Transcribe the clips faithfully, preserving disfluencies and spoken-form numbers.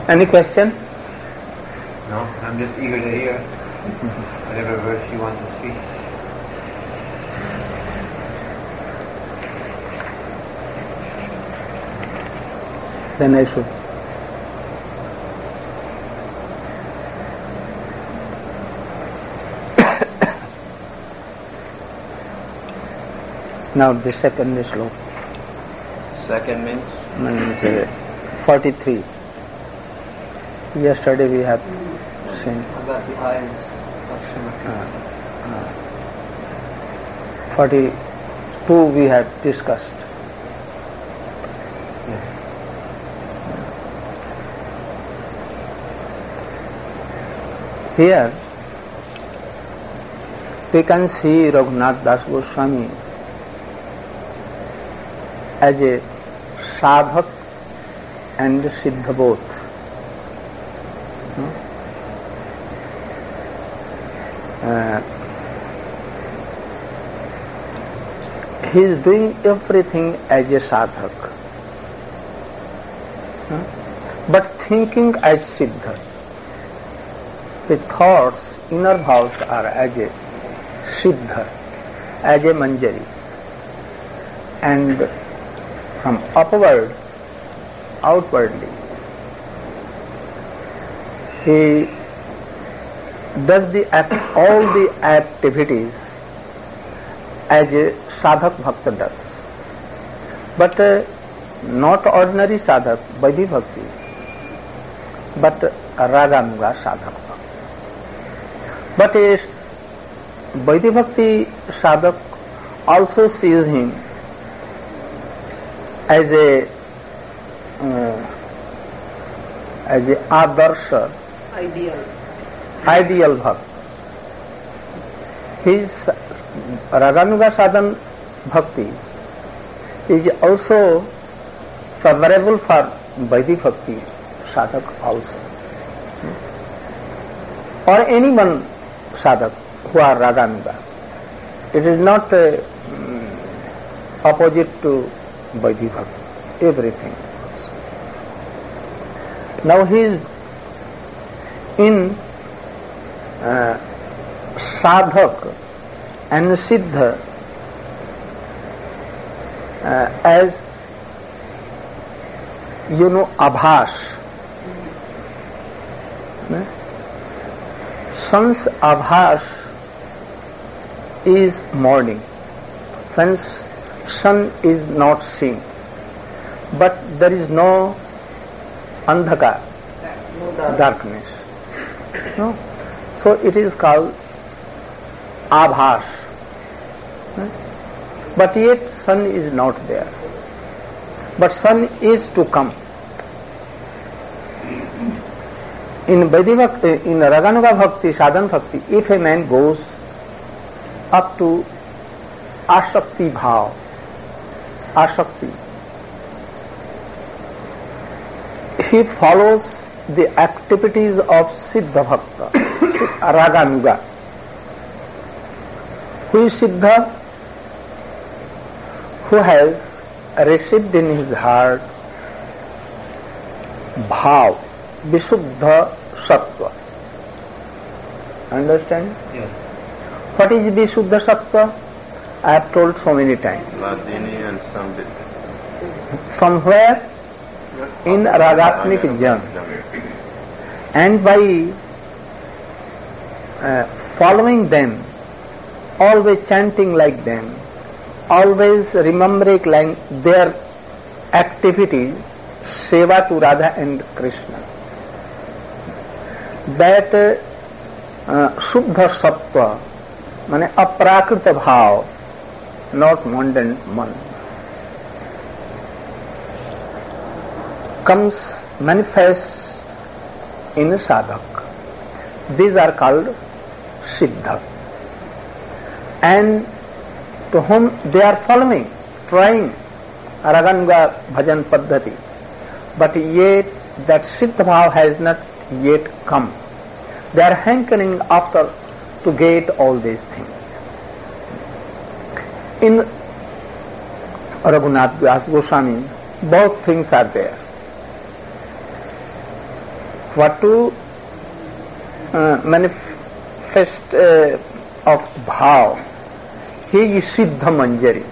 Any question? No, I'm just eager to hear whatever verse you want to speak. Then I should. Now the second sloka. Second means? Means uh, forty-three. Yesterday we have seen. About the eyes of Srimati. Uh, uh, forty-two we have discussed. Here we can see Raghunath Das Goswami as a sadhak and siddha both. Uh, he is doing everything as a sadhak, but thinking as siddha. The thoughts, inner vows are as a siddha, as a manjari, and from upward, outwardly, he does the act, all the activities as a sadhak bhakta does, but uh, not ordinary sadhak, Vaidhi bhakti, but raganuga sadhak. But a Vaidhi bhakti sadhak also sees him as a uh, as a adarsha, ideal, ideal bhakt. His raganuga sadhan bhakti is also favorable for Vaidhi bhakti sadhak also, or anyone sadhak who are raganuga. It is not uh, opposite to Vaidhi bhakti, everything. Now he is in uh, sadhak and siddha uh, as you know abhas. Sun's abhas is morning, when sun is not seen, but there is no andhaka, no darkness. No? So it is called abhas. But yet sun is not there. But sun is to come. In Vaidhi Bhakti, in Raganuga Bhakti, Sadhan Bhakti, if a man goes up to Ashakti Bhav, Ashakti, he follows the activities of Siddha Bhakta, Raganuga. Who is Siddha? Who has received in his heart Bhav, Visuddha Sattva. Understand? Yes. What is Visuddha Sattva? I have told so many times. Vladini and Samvit. Somewhere in Ragatmik Jam. And by uh, following them, always chanting like them, always remembering like their activities, seva to Radha and Krishna, that uh, Shuddha Sattva, mane aprakrita bhav, not mundane man, comes manifests in sadhak. These are called siddha. And to whom they are following, trying Raganuga Bhajan Paddhati, but yet that siddha bhav has not yet come. They are hankering after to get all these things. In Raghunath Das Goswami, both things are there. what to uh, manifest uh, of bhav. He is Siddha Manjari.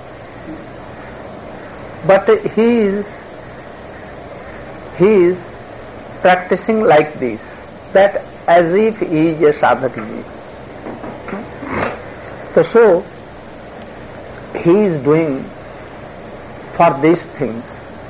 But he is he is practicing like this, that as if he is a sadhak. So, so he is doing for these things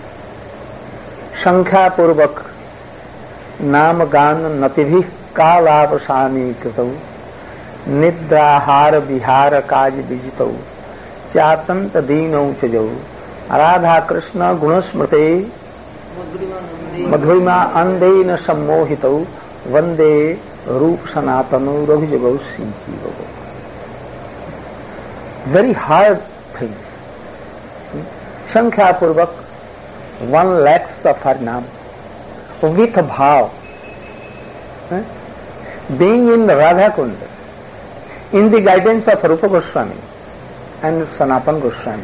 Sankhya Purvak Nam Gan Nativih Kalavasami Kritau Nidrahara Vihara Kaj Vijitau Chatant Deenau Chajau Radha Krishna Gunasmrte Madhurima Andena Sammohitau Vande Roop Sanatanu Rahujagau Sinchivagau. Very hard things. Sankhya Purvak, one lakhs of Harinam, with bhav. Being in Radha Kunda, in the guidance of Rupa Goswami and Sanatan Goswami.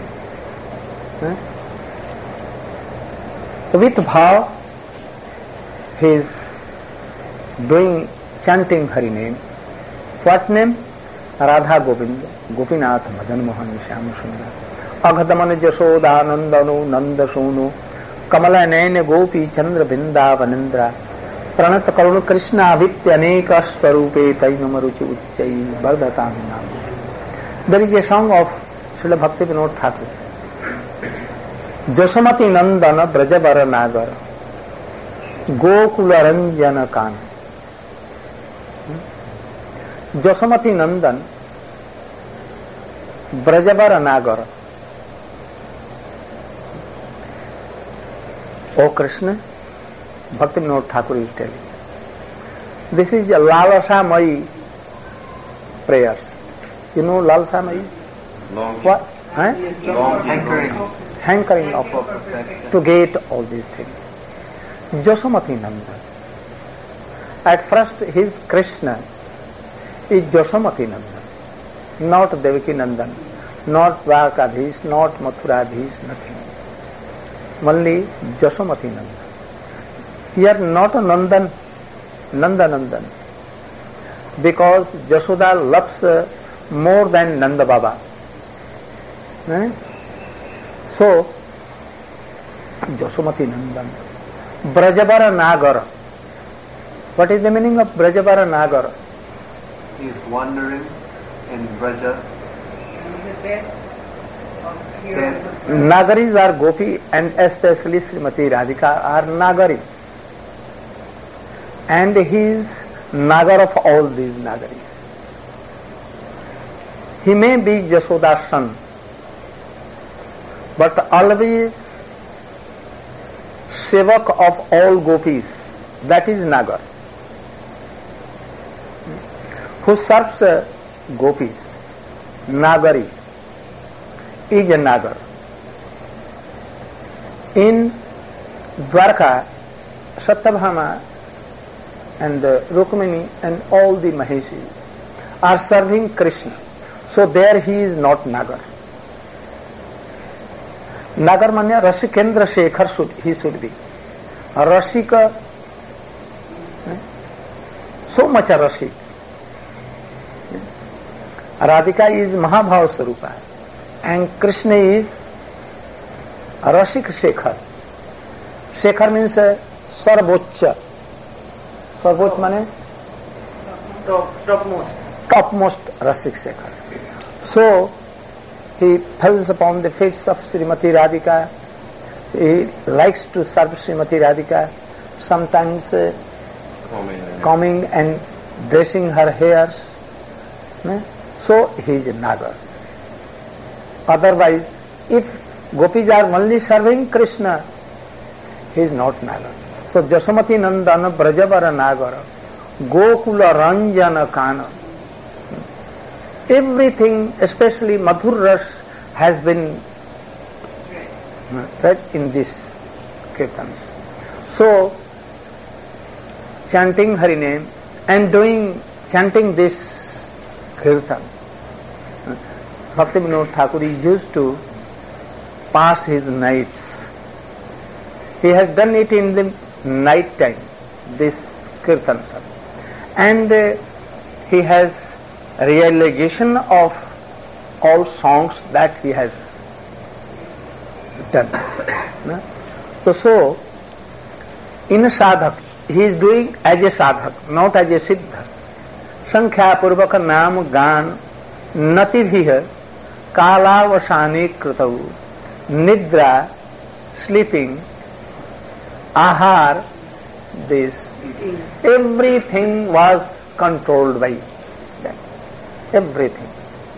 With bhav, he is doing, chanting Hari name. What name? Radha Govinda, Gopinath, Madan Mohan, Shyam Sundar, Aghadaman Jashoda, Nandanu, Nanda Sonu, Kamala Naina Gopi, Chandra Binda, Vanindra, Pranat Karuna Krishna, Vityaneka Swarupe, Tainamaruchi Uchai, Bardhatamina. There is a song of Srila Bhakti Vinod Thakur. Jasamati Nandana Brajabara Nagar, Gokula Ranjana Kana. Jasamati Nandan, Brajabara Nagara. O Krishna, Bhakti Vinod Thakur is telling. This is a Lalasa Mai prayers. You know Lalasa Mai? Long, What? Huh? long hankering. Hankering of to get all these things. Jasamati Nandan. At first his Krishna is Jasamati Nandan, not Devaki Nandan, not Dwarkadhish, not Mathuradhish, nothing. Only Jasamati Nandan. Here not a Nandan, Nanda Nandan, because Jashoda loves uh, more than Nanda Baba. Eh? So, Jasamati Nandan. Brajabara Nagara. What is the meaning of Brajabara Nagara? He is wandering in Braja. Nagaris are Gopi and especially Srimati Radhika are Nagari. And he is Nagar of all these Nagaris. He may be Jashoda's son, but always Sevak of all Gopis, that is Nagar. Who serves uh, Gopis, Nagari, is a Nagar. In Dwarka, Satyabhama and uh, Rukmini and all the Maheshis are serving Krishna. So there he is not Nagar. Nagar manya Rasikendra Shekhar should, he should be. Rasika, eh? So much a Rasik. Radhika is Mahabhava Sarupa and Krishna is Rasik Shekhar. Shekhar means uh, Sarvocha. Sarvoch means Top, topmost. topmost Rasik Shekhar. So he falls upon the feet of Srimati Radhika. He likes to serve Srimati Radhika, sometimes uh, combing and dressing her hairs. Eh? So he is a Nagar. Otherwise, if Gopis are only serving Krishna, he is not Nagar. So Jasamati Nandana Brajavara Nagara, Gokula Ranjana Kana. Everything, especially Madhur Ras, has been read in this kirtans. So, chanting Hari name and doing, chanting this kirtan, Bhakti Vinod Thakur is used to pass his nights. He has done it in the night time, this Kirtan Sat. And uh, he has realization of all songs that he has done. No? So, so, in a sadhak, he is doing as a sadhak, not as a siddha. Sankhya purvaka naam gan natibhiha kalavasani kritav nidra, sleeping, ahar, this, everything was controlled by them. Everything.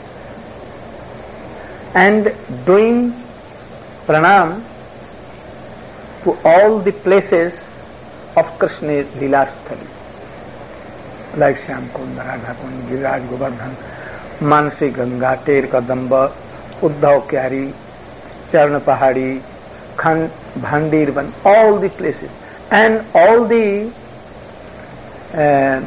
And doing pranam to all the places of Krishna's Leela Sthali, like Shyam Kund, Radha Kund, Giriraj Govardhan, Mansi Ganga, Ter Kadamba, Uddhav Kyari, Charna Pahadi, Khan, Bhandirban, all the places, and all the uh,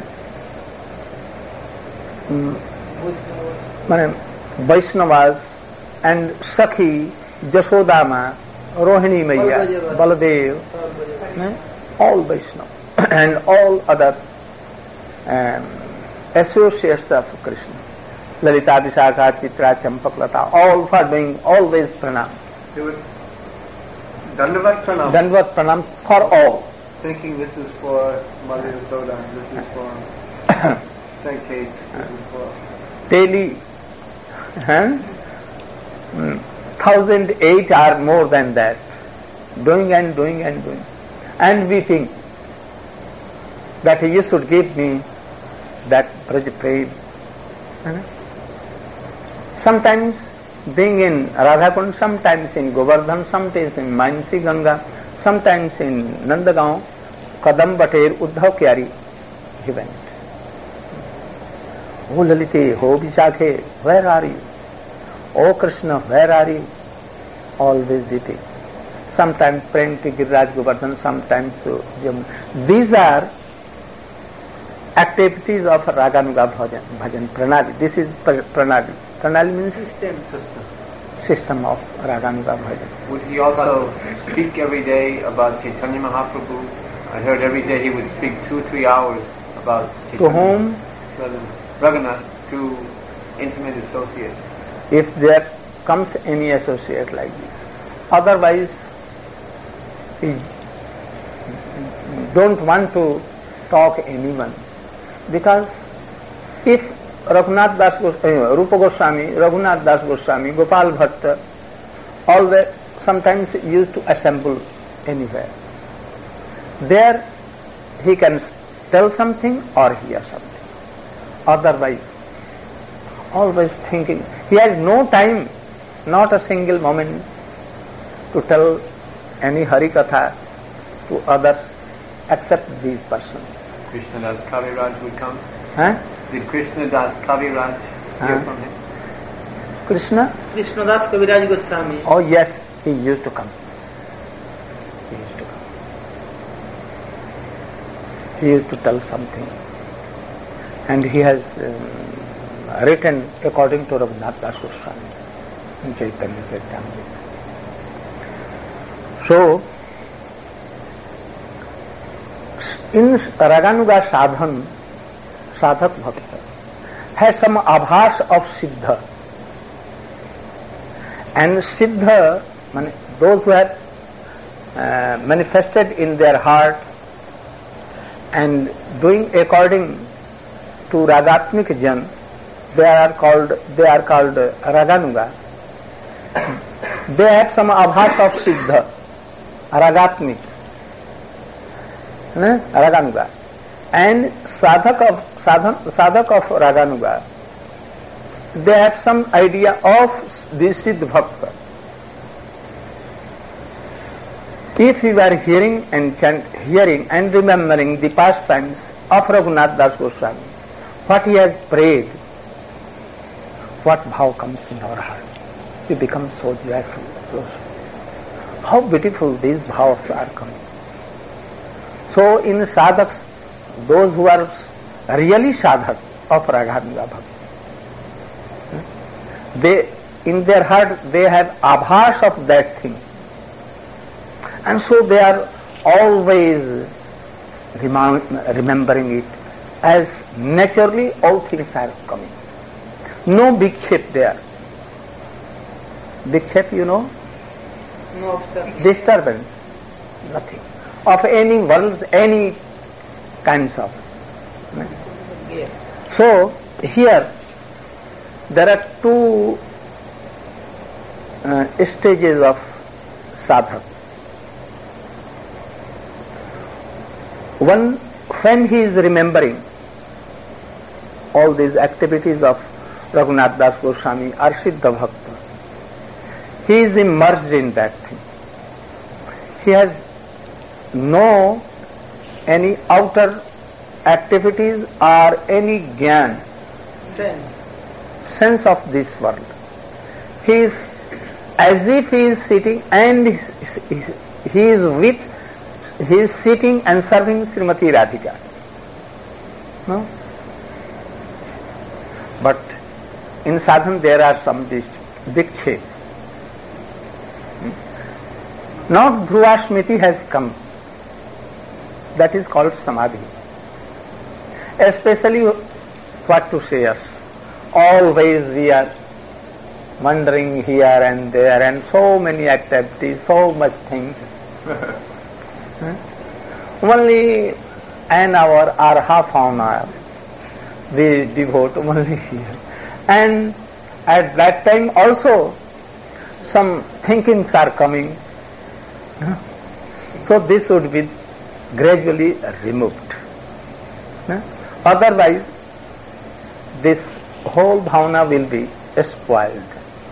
um, Vaishnavas and Sakhi, Jashodama, Rohini Maya, Baladev, eh? all Vaishnava and all other um, associates of Krishna, Lalita, Vishakha, Chitra, Champaklata, all for doing always pranam. They would Dandavat pranam. Dandavat pranam for all. Thinking this is for Mother Yasoda, this is for Sanket, this is for daily. Huh? Mm. Thousand eight or more than that, doing and doing and doing, and we think that you should give me that Braj Prem. Sometimes being in Radhakund, sometimes in Govardhan, sometimes in Mansi Ganga, sometimes in Nandagaon, Kadam Bater, Uddhav Kyari, he went. Oh Lalite, oh Vishakhe, where are you? Oh Krishna, where are you? Always weeping. Sometimes praying to Giriraj Govardhan, sometimes to Jamuna. These are activities of Raganuga Bhajan, Bhajan Pranali. This is Pranali. Pranali means System. system. System of Raganuga Bhajan. Would he also speak every day about Chaitanya Mahaprabhu? I heard every day he would speak two, three hours about Chaitanya. To whom? Raghunath, to intimate associates. If there comes any associate like this. Otherwise, he don't want to talk anyone. Because if Raghunath Das Goswami, uh, Rupa Goswami, Raghunath Das Goswami, Gopal Bhatta, all the sometimes used to assemble anywhere. There he can tell something or hear something. Otherwise, always thinking. He has no time, not a single moment, to tell any Harikatha to others except these persons. Krishna Das Kaviraj would come? Huh? Did Krishna Das Kaviraj hear Huh? from him? Krishna? Krishnadas Kaviraj Goswami. Oh yes, he used to come. He used to come. He used to tell something. And he has um, written according to Raghunath Das Goswami in Chaitanya Charitamrita. So, in Raganuga sadhan, sadhak bhakta has some abhas of siddha. And siddha, those who have uh, manifested in their heart and doing according to Ragatmik Jan, they are called they are called Raganuga. They have some abhas of siddha, Ragatmik, ne? Raganuga, and sadhak of sadhan, sadhak of Raganuga. They have some idea of this Siddha Bhakta. If you are hearing and chant, hearing and remembering the pastimes of Raghunath Das Goswami, what he has prayed, what bhav comes in our heart, we become so joyful. How beautiful these bhavs are coming. So in sadhaks, those who are really sadhak of Raganuga Bhakti, they, in their heart, they have abhas of that thing. And so they are always remembering it as naturally all things are coming. No big shape there. Big shape, you know? No obstacle. Disturbance. Nothing. Of any worlds, any kinds of. Yeah. So, here there are two uh, stages of sadhak. One, when he is remembering all these activities of Raghunath Das Goswami or Siddha Bhakta, he is immersed in that thing. He has no any outer activities or any gyan, Sense. sense of this world. He is as if he is sitting and he is, he is with, he is sitting and serving Srimati Radhika. No? But in sadhana there are some vikshepa. Now Dhruva Smriti has come. That is called samadhi. Especially what to say us. Always we are wandering here and there and so many activities, so much things. hmm? Only an hour or half an hour we devote only here. And at that time also some thinkings are coming. So this would be gradually removed. Otherwise, this whole bhavana will be spoiled.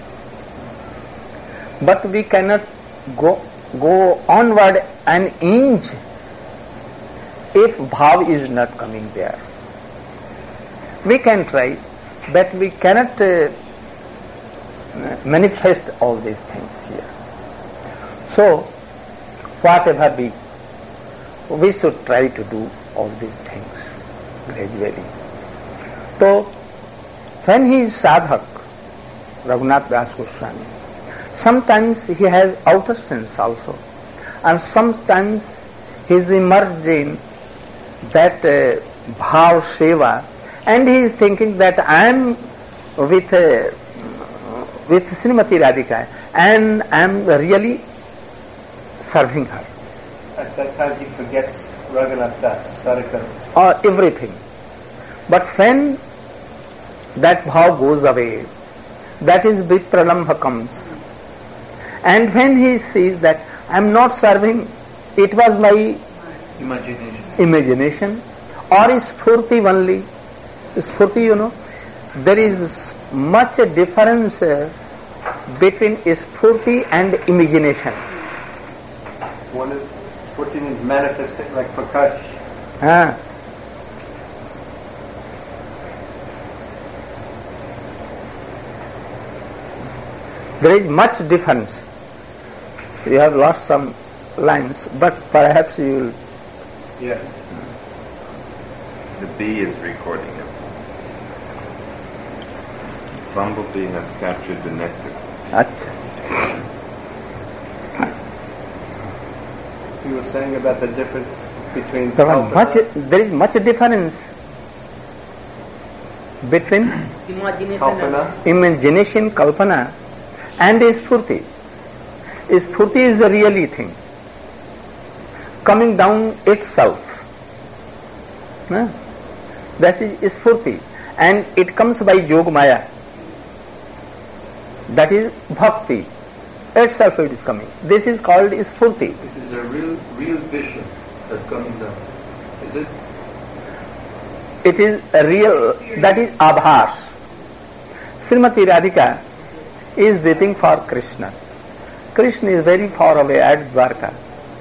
But we cannot go go onward an inch if bhav is not coming there. We can try, but we cannot uh, manifest all these things here. So, whatever be, we should try to do all these things gradually. So, when he is sadhak, Raghunath Das Goswami, sometimes he has outer sense also, and sometimes he is immersed in that uh, bhav seva, and he is thinking that I am with uh, with Srimati Radhika and I am really serving her. At that time he forgets Raghunath Das, Sarikar. Or everything. But when that bhav goes away, that is with pralambha comes. And when he sees that I am not serving, it was my Imagination. imagination or spurti only. Spurti, you know, there is much a difference uh, between spurti and imagination. One is putting is manifesting like Prakash. Ah. There is much difference. You have lost some lines, but perhaps you will. Yes. The bee is recording it. Bumblebee has captured the nectar. Achha. You were saying about the difference between There, are kalpana- much, there is much difference between Imagination. kalpana. imagination, kalpana, and spurti. Spurti is the really thing, coming down itself. No? That is spurti, and it comes by yoga maya. That is bhakti. Itself it is coming. This is called spurti. It is a real, real vision that's coming down. Is it? It is a real, that is abhas. Srimati Radhika is waiting for Krishna. Krishna is very far away at Dwarka.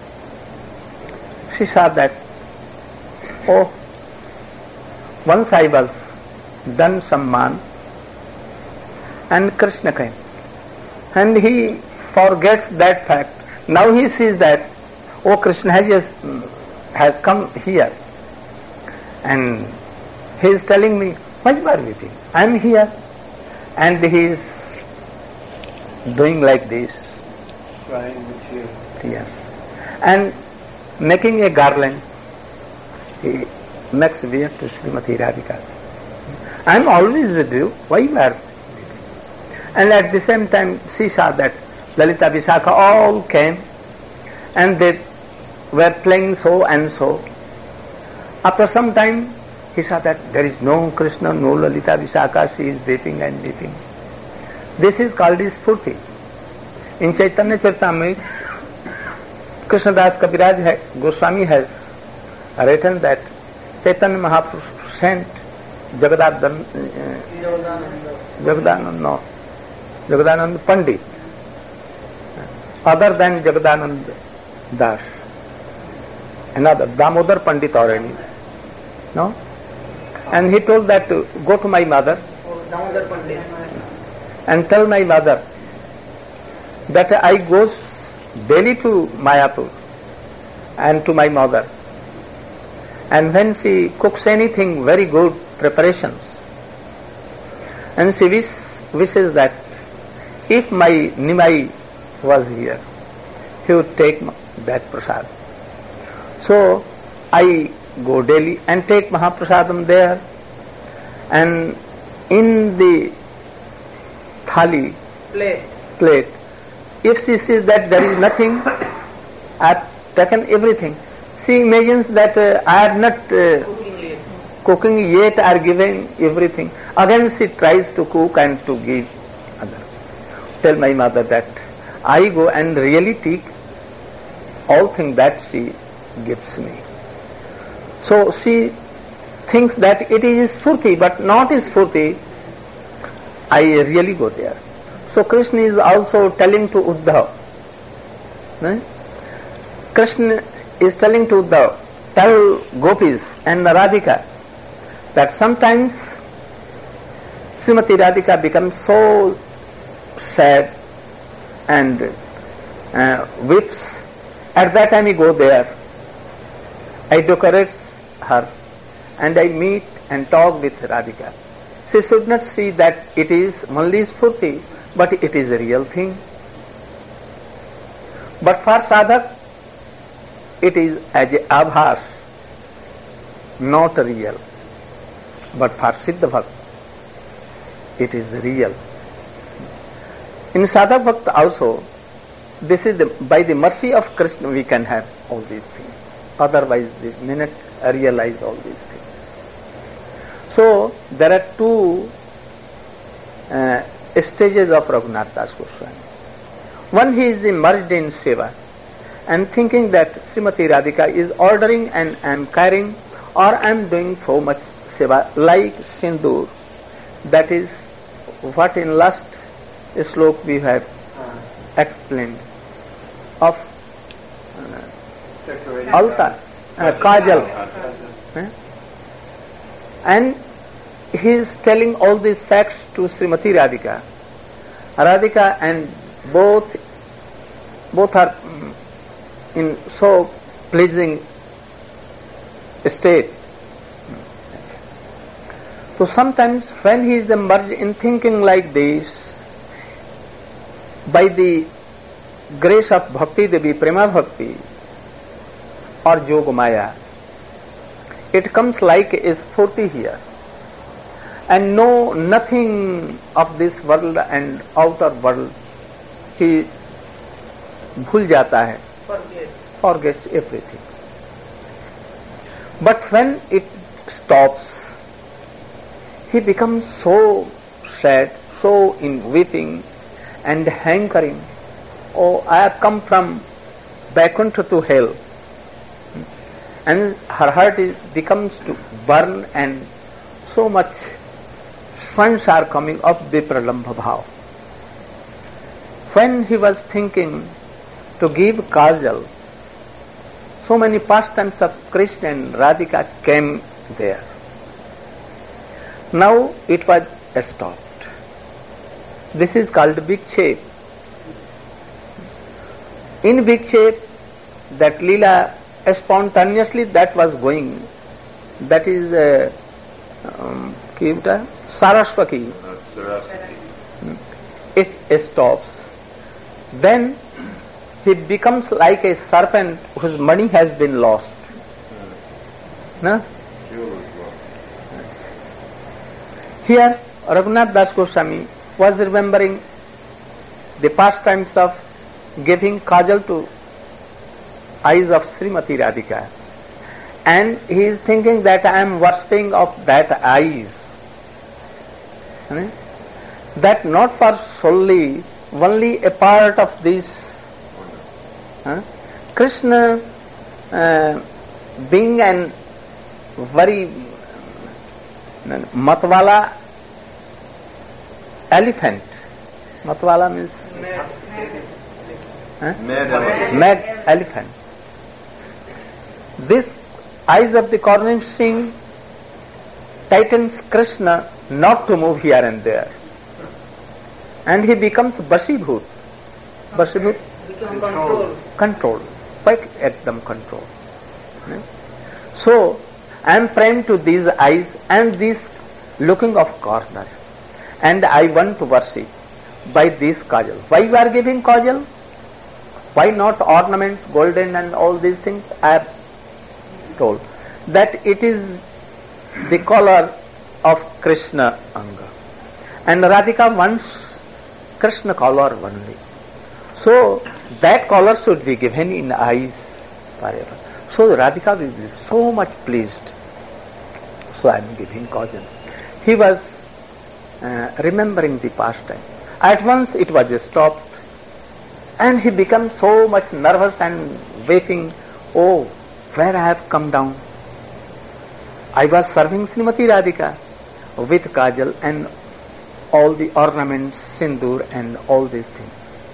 She saw that, oh, once I was done some man and Krishna came. And he forgets that fact. Now he sees that, oh, Krishna has just, has come here. And he is telling me, why you are weeping? I am here. And he is doing like this. Crying with you. Yes. And making a garland he makes way to Srimati Radhika. I am always with you, why you are? And at the same time she saw that Lalita Vishakha all came and they were playing so and so. After some time he saw that there is no Krishna, no Lalita Vishakha, she is weeping and weeping. This is called Spurti. In Chaitanya Charitamrita, Krishnadas Kaviraj Goswami has written that Chaitanya Mahaprabhu sent Jagadanand, Jagadanand, no, Jagadanand Pandit, other than Jagadanand Das, another, Damodar Pandit already, no? And he told that to go to my mother and tell my mother that I goes daily to Mayapur and to my mother, and when she cooks anything very good preparations, and she wish, wishes that if my Nimai was here, he would take that prasad. So I go daily and take Mahaprasadam there, and in the thali Plate. plate, if she sees that there is nothing, I have taken everything. She imagines that uh, I have not uh, Cooking late. cooking yet or giving everything. Again she tries to cook and to give other. Tell my mother that I go and really take all things that she gives me. So she thinks that it is Spurti, but not Spurti. I really go there. So Krishna is also telling to Uddhav. Eh? Krishna is telling to Uddhav, tell Gopis and Radhika that sometimes Srimati Radhika becomes so sad and uh, weeps. At that time he go there. I decorate her and I meet and talk with Radhika. She should not see that it is only Spurti, but it is a real thing. But for sadhak, it is as a abhas, not real. But for Siddha Bhakt, it is real. In Sadhak Bhakt also, this is the, by the mercy of Krishna we can have all these things. Otherwise, the minute I realize all these things. So, there are two uh, stages of Raghunath Das Goswami. One, he is immersed in Seva and thinking that Srimati Radhika is ordering and I am carrying or I am doing so much Seva like Sindur. That is what in last slok we have explained of uh, altar, uh, kajal. Eh? And he is telling all these facts to Srimati Radhika. Radhika and both both are um, in so pleasing state. So sometimes when he is immersed in thinking like this, by the grace of Bhakti Devi, Prema Bhakti or Yogamaya, it comes like a spurti here. And know nothing of this world and outer world. He bhul jata hai, Forget. forgets everything. But when it stops, he becomes so sad, so in weeping and hankering. Oh, I have come from Vaikuntha to hell. And her heart is, becomes to burn and so much suns are coming up Vipralambha bhav. When he was thinking to give kajal, so many pastimes of Krishna and Radhika came there. Now it was stopped. This is called Vikshep. In Vikshep, that Leela spontaneously that was going, that is uh, um, Saraswati. It stops. Then he becomes like a serpent whose money has been lost. No? Jewel as well. Here, Raghunath Das Goswami was remembering the pastimes of giving kajal to eyes of Srimati Radhika. And he is thinking that I am worshipping of that eyes. Hmm? That not for solely, only a part of this. Huh? Krishna uh, being an very matwala elephant. Matwala means huh? Mad elephant. mad elephant. This eyes of the cornering string tightens Krishna not to move here and there. And he becomes Bashibhut. Bashibhut? Become control. Control. Quite ekdam control. So, I am framed to these eyes and this looking of corner. And I want to worship by this kajal. Why you are giving kajal? Why not ornaments, golden and all these things? I have told that it is the color of Krishna Anga. And Radhika wants Krishna color only. So that color should be given in eyes forever. So Radhika will be so much pleased. So I am giving kajal. He was uh, remembering the past time. At once it was stopped. And he became so much nervous and weeping. Oh, where I have come down. I was serving Srimati Radhika with kajal and all the ornaments, sindoor and all these things.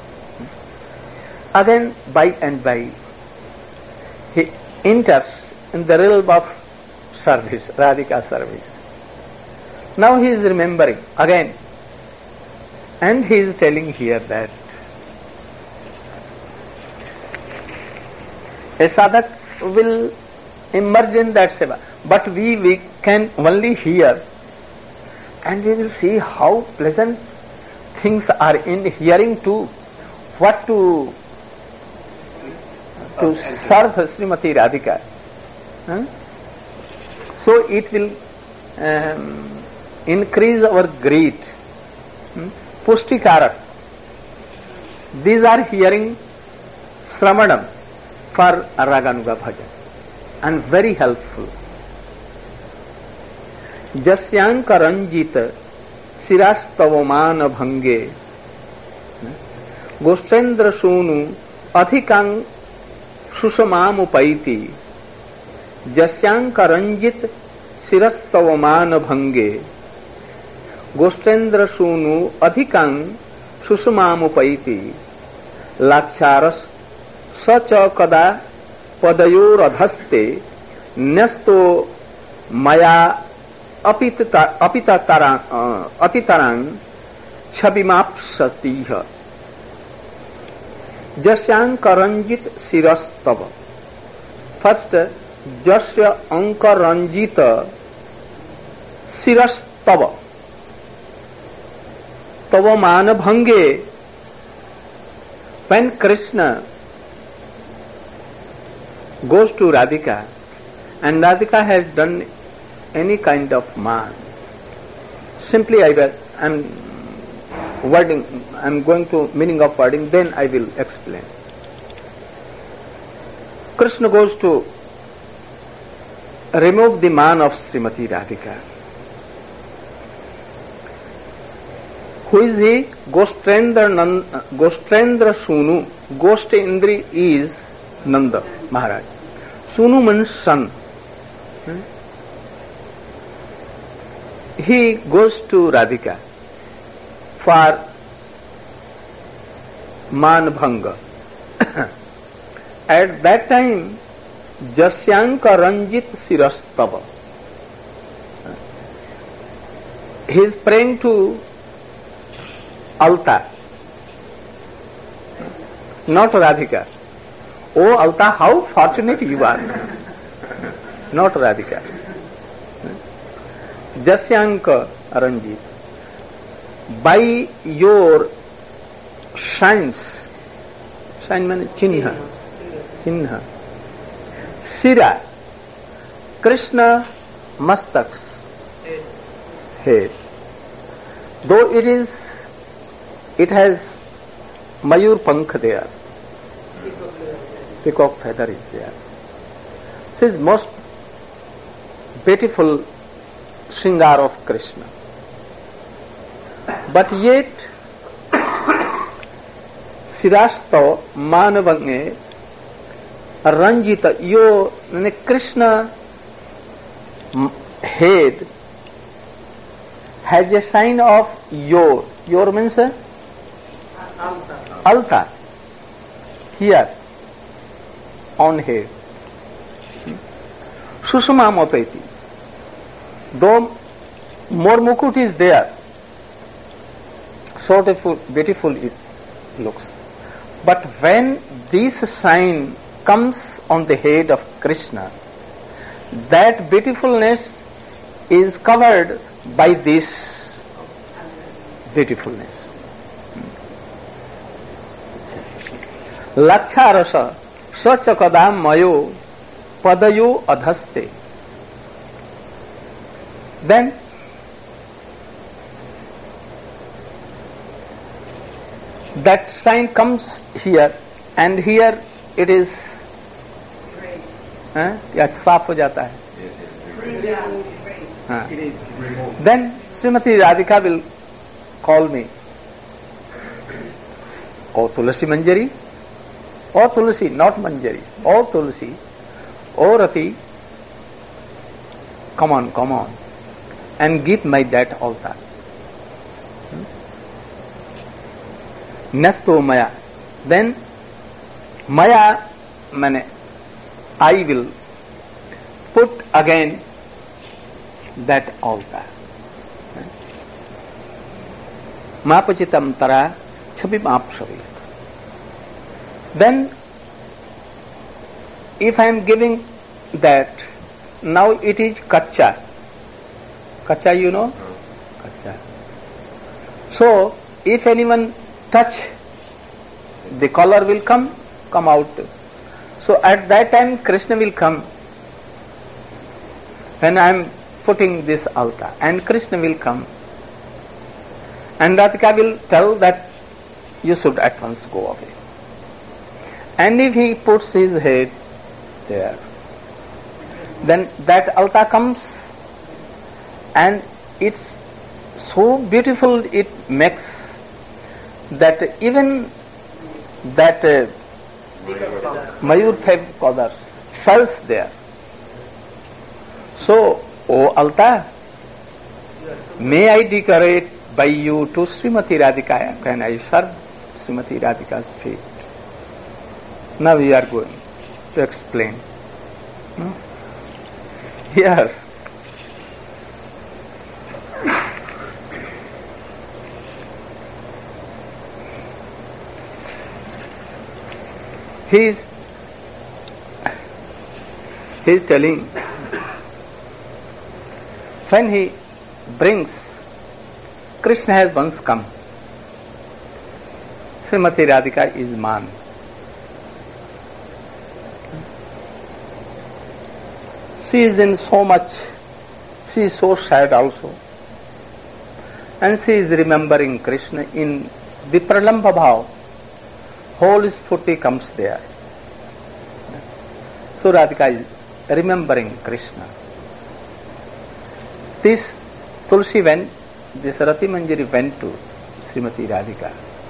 Again, by and by, he enters in the realm of service, Radhika service. Now he is remembering again. And he is telling here that a sadhak will emerge in that seva. But we, we can only hear and we will see how pleasant things are in hearing too. What to to serve Srimati Radhika. Huh? So it will um, increase our greed. Hmm? Pushti-karak. These are hearing Sramanam for Raganuga Bhajan and very helpful. Jasyanka Ranjita Sirastavaman Bhange Goshendra Sunu Adhikang Susamam Upaiti Jasyanka Ranjit Sirastavaman Bhange Goshendra Sunu Adhikang Susamam Upaiti Laksharas Sacha Kada Padayor Adhaste Nesto Maya Apita Apitatarang uh, Atitarang Chabimapsatiha Jasyanka Ranjit Sirastava. First, Jasya Anka Ranjita Sirastava Tava Mana Bhange. When Krishna goes to Radhika and Radhika has done any kind of man, simply I will, I am wording, I am going to meaning of wording, then I will explain. Krishna goes to remove the man of Srimati Radhika. Who is he? Goshendra, Nanda, Goshendra Sunu. Goshendri is Nanda Maharaj. Sunu means son. Hmm? He goes to Radhika for Manbhanga. At that time, Jasyanka Ranjit Sirastava. He is praying to Alta, not Radhika. Oh Alta, how fortunate you are. Not Radhika. Jasyanka Ranjit. By your shines, shine means chinha, chinha, Sira, Krishna Mastaks, head. Though it is, it has Mayur Pankh there, peacock feather is there. This is most beautiful Shringar of Krishna. But yet, Sirasto Manavange Ranjita, yo Krishna head has a sign of yor. Yor means uh, Alta. altar. Here, on head. Sushma Mapeti. Though more mukut is there, so beautiful it looks. But when this sign comes on the head of Krishna, that beautifulness is covered by this beautifulness. Lakshārasa sachakadam mayo padayo adhaste. Then that sign comes here, and here it is eh? या साफ हो जाता है. हाँ. Then Srimati Radhika will call me, oh Tulasi Manjari, oh Tulasi, not Manjari, oh Tulasi, oh Rati, come on, come on, and give me that altar. Nasto Maya. Then Maya, mane, I will put again that altar. Mapachitam tara chabi mapshavi. Then, if I am giving that, now it is kacha. Kacha, you know? Kacha. So, if anyone touch, the color will come, come out. So at that time Krishna will come when I am putting this altar, and Krishna will come, and Radhika will tell that you should at once go away. And if he puts his head there, then that altar comes, and it's so beautiful it makes that even that uh, Mayur feather falls there. So, O altar, may I decorate by you to Srimati Radhika? Can I serve Srimati Radhika's feet? Now we are going to explain. Hmm? Here, he is he is telling, when he brings, Krishna has once come, Srimati Radhika is man. She is in so much, she is so sad also, and she is remembering Krishna in the Pralamba Bhav. Whole sphuti comes there. So Radhika is remembering Krishna. This Tulsi went, this Rati Manjari went to Srimati Radhika.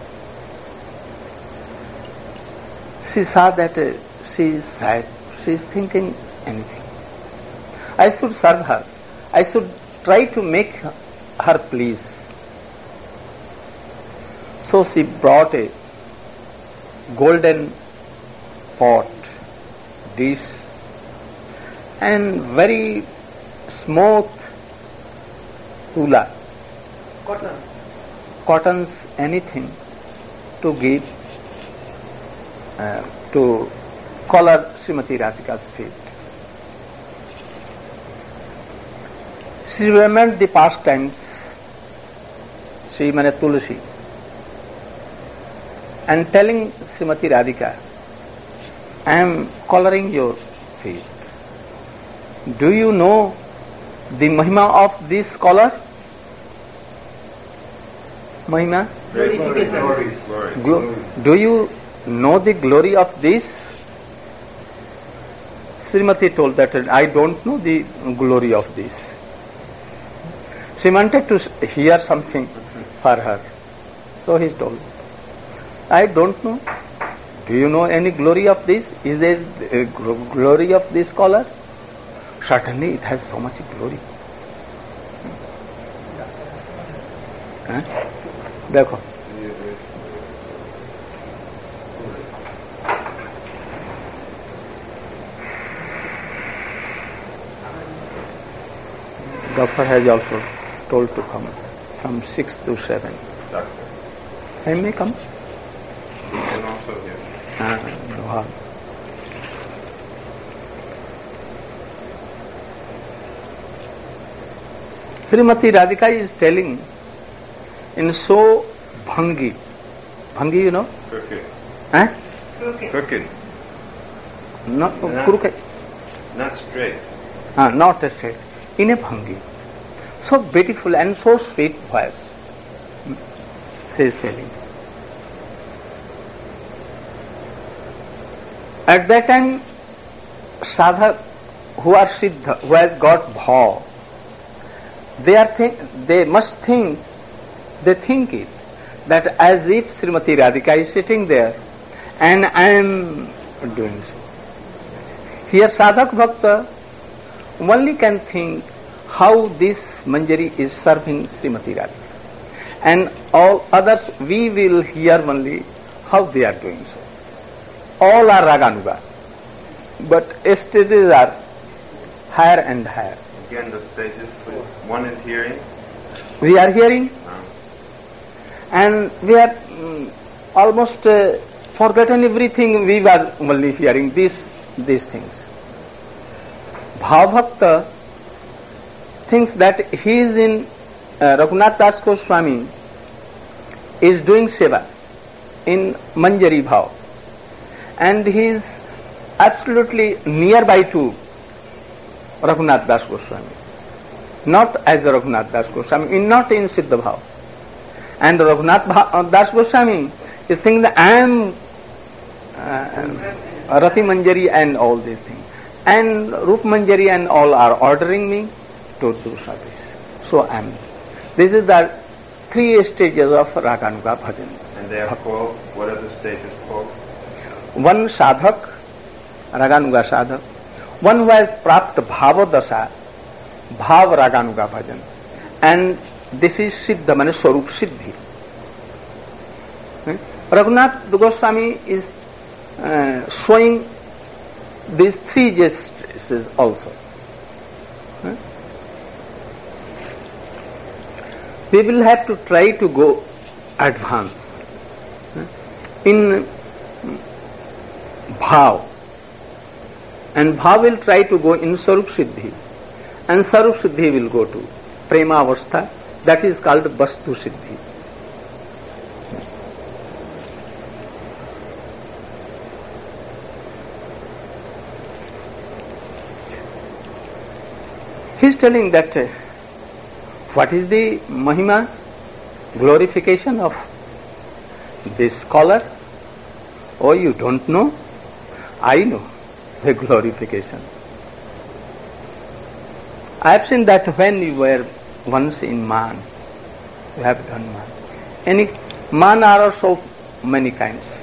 She saw that uh, she is sad, she is thinking anything. I should serve her, I should try to make her please. So she brought a golden pot, dish, and very smooth tula, Cotton. cottons, anything to give uh, to color Srimati Radhika's feet. She remembered the past times, Sri Mane Tulsi, and telling Srimati Radhika, I am coloring your feet. Do you know the Mahima of this scholar? Mahima? Glory. Glory. Glory. Glo- do you know the glory of this? Srimati told that I don't know the glory of this. She wanted to hear something for her. So he told, I don't know. Do you know any glory of this? Is there a glory of this scholar? Certainly it has so much glory. Huh? देखो Doctor has also told to come from six to seven. Doctor. I may come. You can also hear. Ah, no harm. Srimati Radhika is telling in so bhangi. Bhangi, you know? Crooked. Eh? Crooked. Not Not- crooked. Not straight. Ah, not straight. In a bhangi. So beautiful and so sweet voice. She is telling. At that time, sadhak who are siddha, who has got bhav, they are think, they must think, they think it, that as if Srimati Radhika is sitting there and I am doing so. Here sadhak bhakta only can think how this manjari is serving Srimati Radhika. And all others we will hear only how they are doing so. All are raganuga. But stages are higher and higher. Again, the stages. please. One is hearing. We are hearing Uh, and we are mm, almost uh, forgotten everything. We were only hearing these, these things. Bhavakta thinks that he is in uh, Raghunath Das Goswami is doing seva in Manjari Bhav, and he is absolutely nearby to Raghunath Das Goswami, not as Raghunath Das Goswami, in, not in Siddha Bhav. And Raghunath Bha- Das Goswami is thinking that I am uh, Rati Manjari and all these things. And Rup Manjari and all are ordering me to do service. So I am. This is the three stages of Raganuga Bhajan. and they are called, what are the stages called? One sadhak, Raganuga sadhak, one who has prapt bhava dasa, bhav Raganuga Bhajan. And this is Siddha, mane Swarup Siddhi. Hmm? Raghunath Goswami is uh, showing these three gestures also. Hmm? We will have to try to go advance hmm? in bhav, and bhav will try to go in Swarup Siddhi, and Swarup Siddhi will go to Prema Avastha, that is called Vastu Siddhi. He is telling that uh, what is the Mahima, glorification of this scholar? Oh, you don't know? I know the glorification. I have seen that when you were once in Man, you have done Man. Any Man are also many kinds.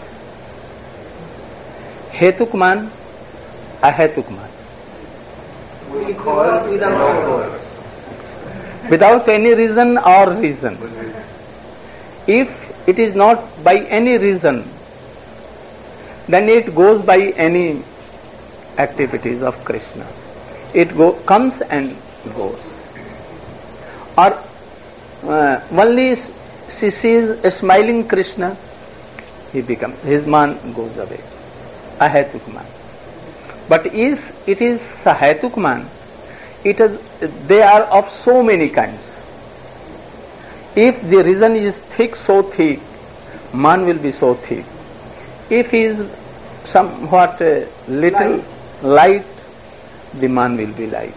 Hetuk Man, ahetuk Man. We cause without cause. Without any reason or reason. If it is not by any reason, then it goes by any activities of Krishna. It go, comes and goes. Or uh, only she sees a smiling Krishna, he becomes, his man goes away. Ahetuk man. But is it is Sahetuk man, it is, they are of so many kinds. If the reason is thick, so thick, man will be so thick. If he is somewhat uh, little light, the man will be light.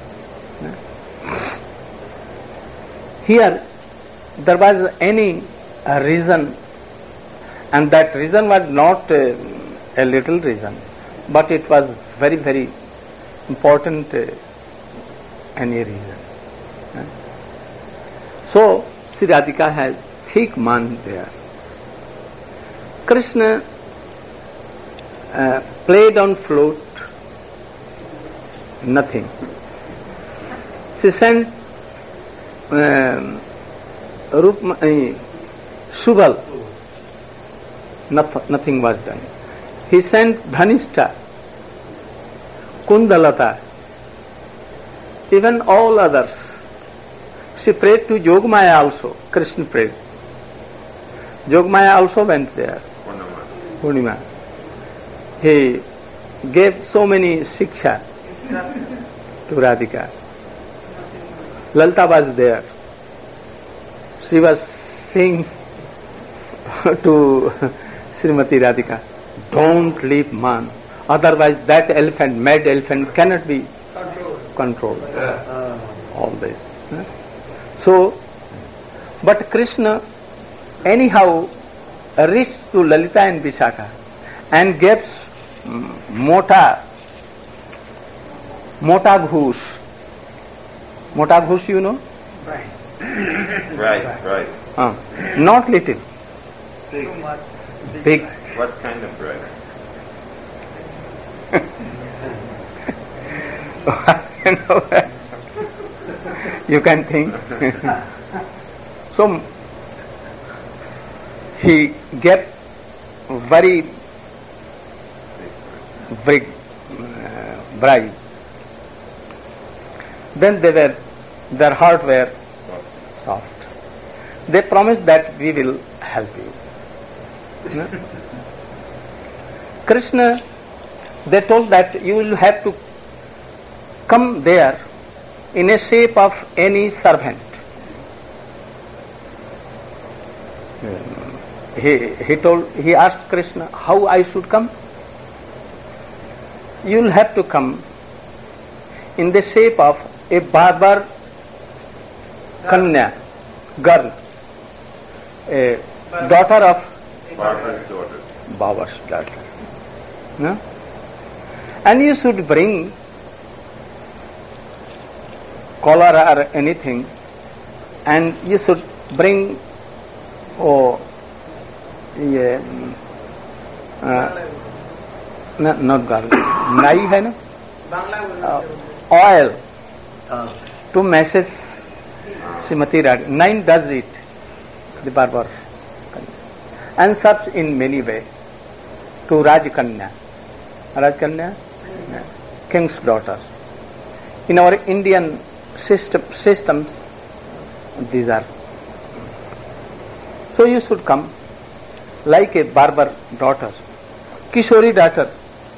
Here, there was any uh, reason, and that reason was not uh, a little reason, but it was very, very important uh, any reason. Uh. So, Sri Radhika has thick man there. Krishna uh, played on flute, nothing. She sent um, Rup, uh, Subal, Noth- nothing was done. He sent Dhanishta, Kundalata, even all others. She prayed to Jogmaya also. Krishna prayed. Jogmaya also went there. Purnima. He gave so many shiksha to Radhika. Lalita was there. She was saying to Srimati Radhika, don't leave man, otherwise that elephant, mad elephant, cannot be controlled. Uh, all this. Uh. So, but Krishna anyhow reached to Lalita and Vishakha and gave um, mota, mota ghosh. Mota ghosh, you know? Right. Right, right. Uh, not little. Big. Big. What kind of bread? You know, you can think. So he get very big uh, bribe. Then they were, their heart were soft. They promised that we will help you. No? Krishna, they told that you will have to come there in a shape of any servant. He, he told, he asked Krishna, how I should come? You will have to come in the shape of a barber kanya, girl, a daughter of Barber's daughter. Baba's daughter. No? And you should bring collar or anything, and you should bring oh yeah uh, no, not garlic nai hai na uh, oil to message Srimati Radhika. Nine does it, the barber, and such in many ways to Rajkanya. Rajkanya, yeah. King's daughter. In our Indian system, systems, these are. So you should come like a barber daughter, Kishori daughter,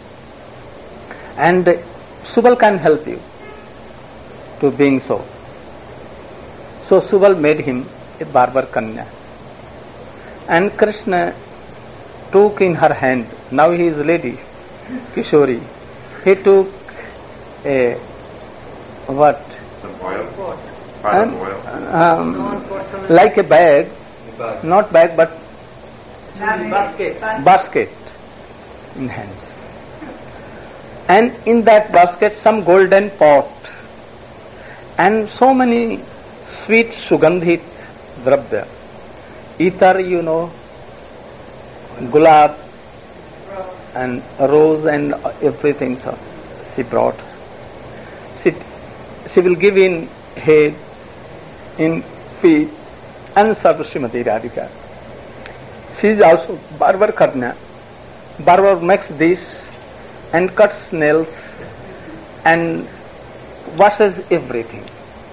and Subal can help you to being so. So Subal made him a barber kanya, and Krishna took in her hand. Now he is lady, Kishori. He took a what? Some oil? Pot And, of oil? um, like a bag, not bag but Basket. basket in hands. And in that basket some golden pot and so many sweet sugandhit dravya. Ether, you know, gulab and rose and everything. So she brought. She, she will give in head, in feet, and serve Srimati Radhika. She is also barber karna. Barber makes this and cuts nails and washes everything.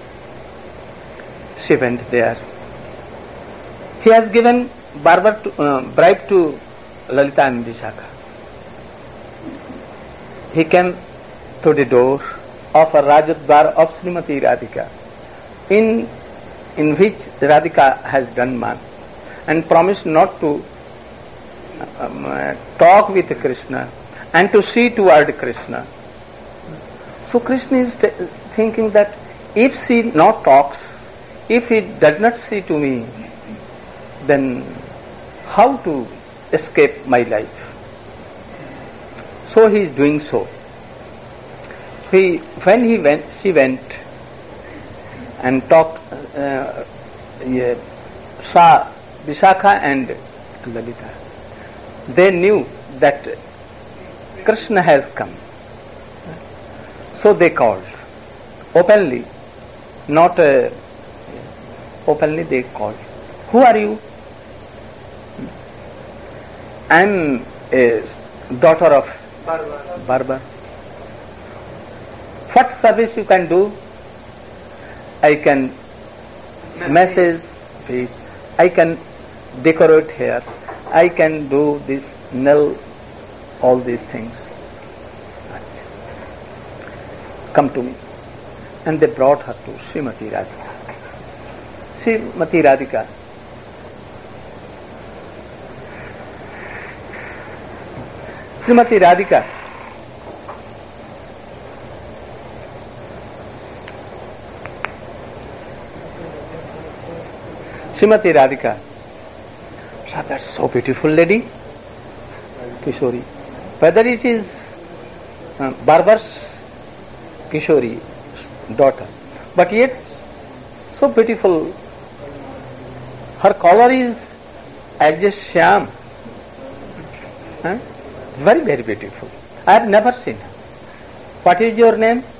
She went there. He has given barber to, uh, bribe to Lalita and Vishakha. He came to the door of a Rajadwar of Srimati Radhika, in in which Radhika has done man, and promised not to um, uh, talk with Krishna and to see toward Krishna. So Krishna is t- thinking that if she not talks, if he does not see to me, then how to escape my life? So he is doing so. He, when he went, she went and talked, uh, yeah, saw Vishakha and Lalita. They knew that Krishna has come. So they called openly, not uh, openly they called. Who are you? I am a daughter of Barbar. What service you can do? I can message, I can decorate hair, I can do this, nail, all these things. Come to me. And they brought her to Srimati Radhika. Srimati Radhika. Srimati Radhika. Srimati Radhika. So that's so beautiful lady, Kishori. Whether it is uh, Barbar's Kishori, daughter, but yet so beautiful. Her color is as a sham. Huh? Very, very beautiful. I have never seen her. What is your name?